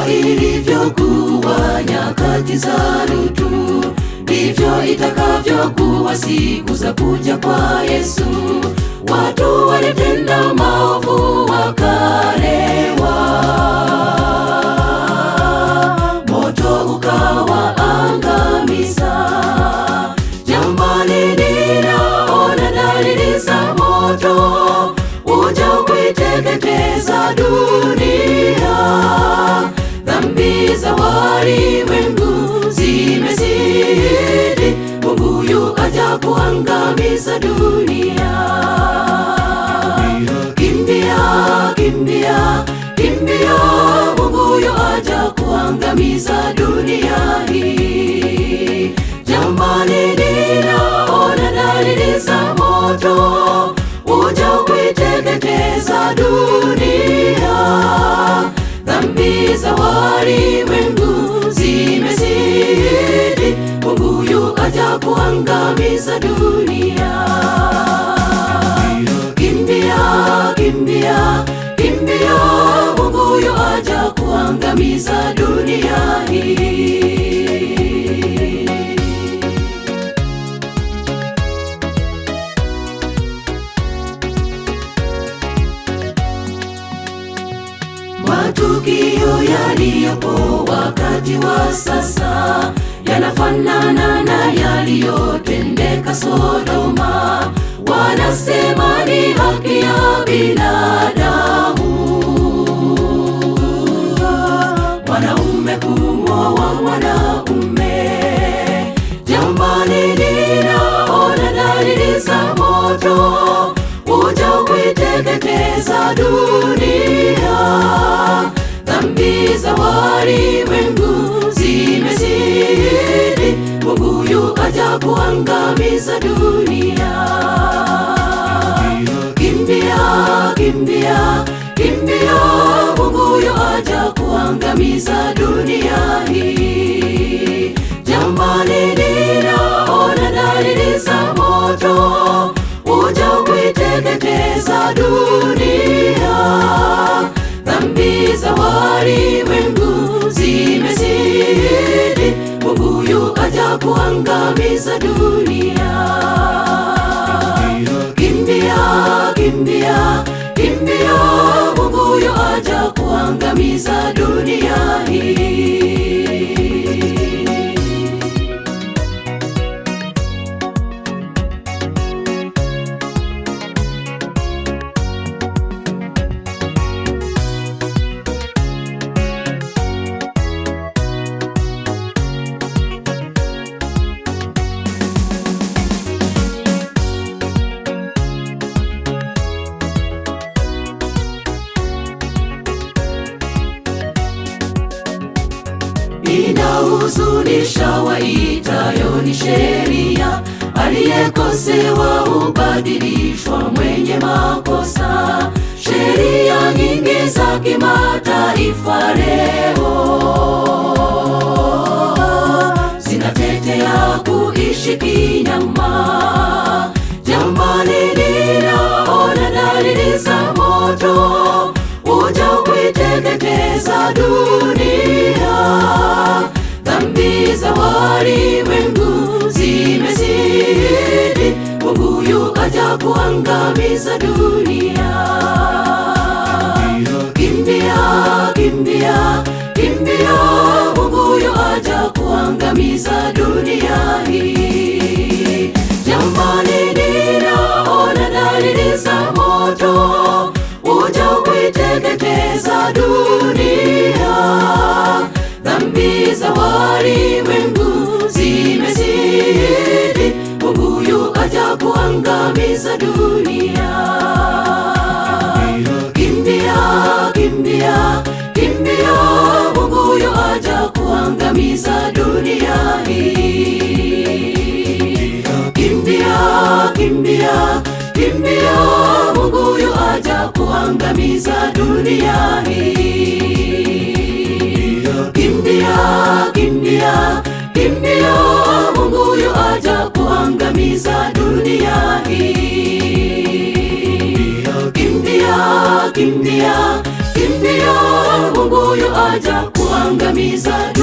Kama ilivyokuwa nyakati za Lutu, ndivyo itakavyokuwa siku za kuja kwa Yesu. Watu walitenda maovu wakalewa, moto ukawaangamiza. Jamani, ninaona dalili za moto uja kuiteketeza dunia. Dhambi za walimwengu zimezidi, Mungu yu aja kuangamiza dunia. Kimbia, kimbia, kimbia, Mungu yu aja kuangamiza dunia hii. Jamani, ninaona dalili za moto uja kuiteketeza dunia. Dhambi za walimwengu zimezidi, Mungu yu aja kuangamiza dunia. Kimbia, kimbia, kimbia, Mungu yu aja kuangamiza dunia hii. Matukio yaliyopo wakati wa sasa yanafanana na yaliyotendeka Sodoma. Wanasema ni haki ya binadamu mwanaume kumwoa mwanaume. Jamani, ninaona dalili za moto uja kuiteketeza dunia. Dhambi za walimwengu zimezidi, Mungu yu aja kuangamiza dunia. Kimbia, kimbia, kimbia, Mungu yu aja kuangamiza dunia hii. Jamani, ninaona dalili za moto uja kuiteketeza dunia. Dhambi za walimwengu zimezidi, Mungu yu aja kuangamiza dunia. Kimbia, kimbia, kimbia, Mungu yu aja kuangamiza dunia hii. Inahuzunisha waitayo ni sheria, aliyekosewa hubadilishwa mwenye makosa. Sheria nyingi za kimataifa leo zinatetea kuishi kinyama. Jamani, ninaona dalili za moto uja kuiteketeza dunia. Dhambi za walimwengu zimezidi, Mungu yu aja kuangamiza dunia. Kimbia, kimbia, kimbia, Mungu yu aja kuangamiza dunia hii. Jamani, ninaona dalili za moto uja kuiteketeza dunia. Dhambi za walimwengu zimezidi, Mungu yu aja kuangamiza dunia. Kimbia, kimbia, kimbia, Mungu yu aja kuangamiza dunia hii. Kimbia, kimbia, kimbia, Mungu yu aja kuangamiza dunia hii. Kimbia, kimbia, kimbia, Mungu yu aja kuangamiza dunia hii. Kimbia, kimbia, kimbia, Mungu yu aja kuangamiza kuangamiza